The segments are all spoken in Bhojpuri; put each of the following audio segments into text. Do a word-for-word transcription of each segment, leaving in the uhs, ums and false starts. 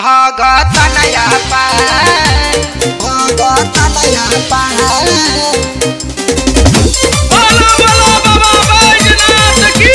भगतनया पार भगतनया पार बोलो बोलो बाबा बैजनाथ की।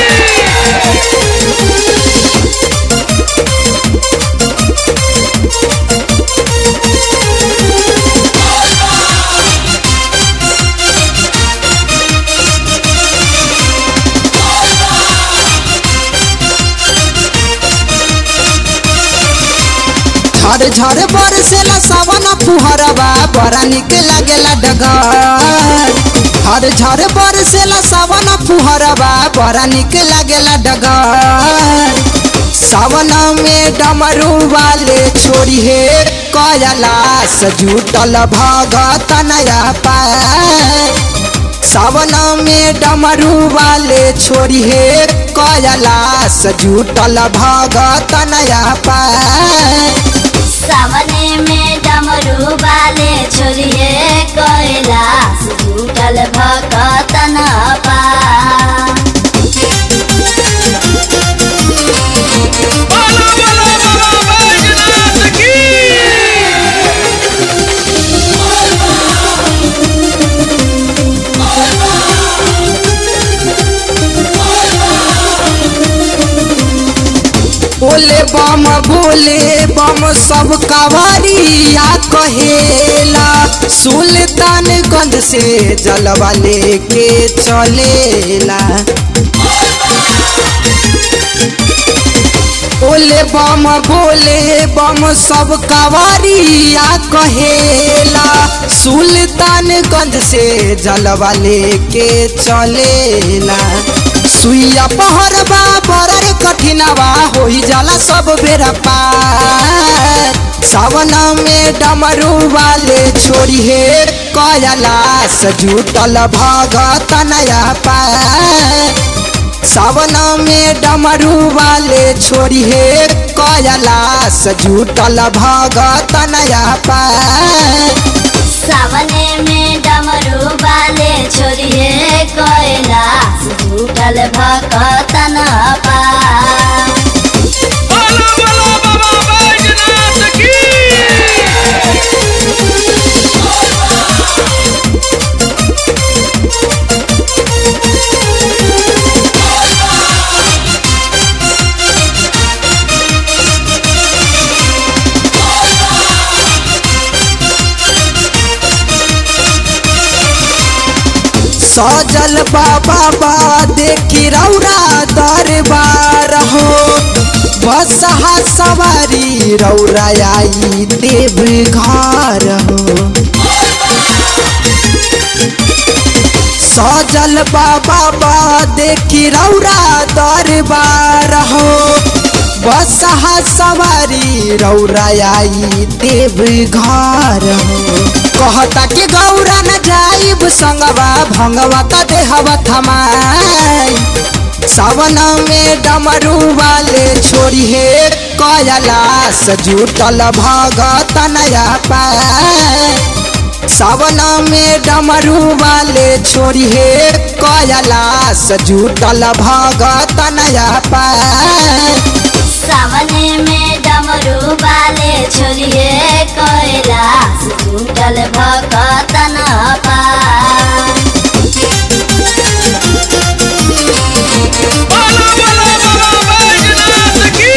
झर झर बरसेला सावन फुहरवा बड़ा निक लागेला डगर। झर झर बरसेला सावन फुहरवा बड़ा निक लागेला डगर। सावन में डमरू वाले छोड़ी हे कैलाश जुटल भगतनया पार। सावन में डमरू वाले छोड़ी हे कैलाश जुटल भगतनया पार। सावने में डमरू वाले छोरिए कैलाश जुटल भगतन पार। बोलो बोलो बाबा बैजनाथ की। बोले बम बोले बम सब कवरिया कहेला। सुल्तानगंज से जलवा लेके चलेला। बोले बम बोले बम सब कवरिया कहेला। सुल्तानगंज से जलवा लेके चलेला। सुइया पहरबा बड़ा कठिनवा होई जाला सब बेरा पार। सावन में डमरू वाले छोड़ी हे कैलाश जुटल भगतनया पार। सावन में डमरू वाले छोड़ी हे कैलाश जुटल भगतनया पार। सावने में डमरू वाले छोरिए कैलाश जुटल भगतन पार। बोलो बोलो बाबा बैजनाथ की। सजल बाबा बा देखी रौरा दरबार हो। बसहा सवारी रौरा आई देव घर हो। सजल बाबा बा देखी रौरा दरबार हो। बसहा सवारी रौरा आई देव घर हो। कहता कि गौरा न जाइब संगवा भंगवा का देहवा थमाई। सावन में डमरू वाले छोड़ी हे कैलाश जुटल भगतनया पार। सावन में डमरू वाले छोड़ी हे कैलाश जुटल भगतनया पार। सावने में डमरू वाले छोरिए कैलाश जुटल भगतन पार। बोलो बोलो बाबा बैजनाथ की।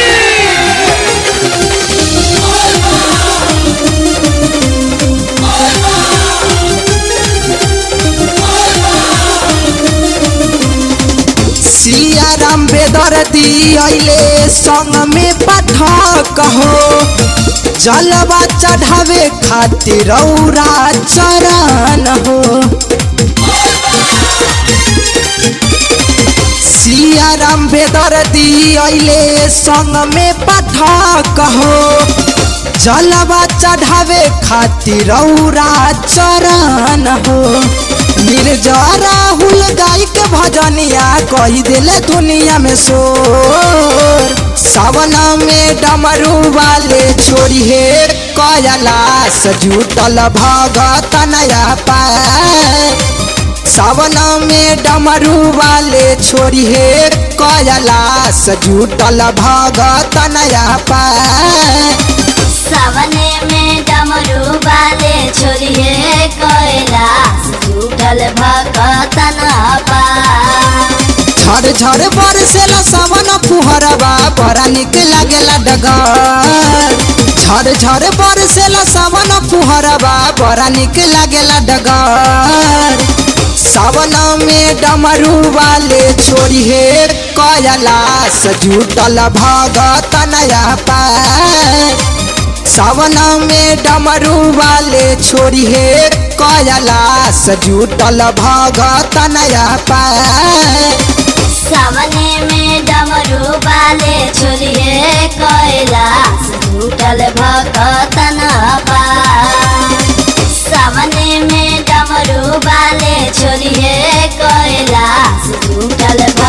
सिया राम बेदर्दी अइले संग में पाठक हो। जलवा चढ़ावे खातिर रौरा चरण हो। सिया राम बेदर्दी अइले संग में पाठक हो। जलवा चढ़ावे खातिर रौरा चरण हो। निर्जरा राहुल गाय के भजनिया कही दिले दुनिया में शोर। सावन में डमरू वाले छोड़ी हे कैलाश जुटल भगतनया पार। सावन में डमरू वाले छोरी हे कैलाश जुटल भगत नया पार। सावने में डमरू वाले छोरिए कैलाश जुटल भगतन पार। झर झर बरसेला सावन फुहरवा बड़ा निक लागेला डगर। झर झर बरसेला सावन फुहरवा बड़ा निक लागेला डगर। सावन में डमरू वाले छोरी हे कैलाश जुटल भगत नया पार। सावन में डमरू वाले छोरी हे कैलाश जुटल भगत नया पार। सावने में डमरू वाले छोरिए कैलाश जुटल भगतन पार। सावने में डमरू वाले छोरिए कैलाश जुटल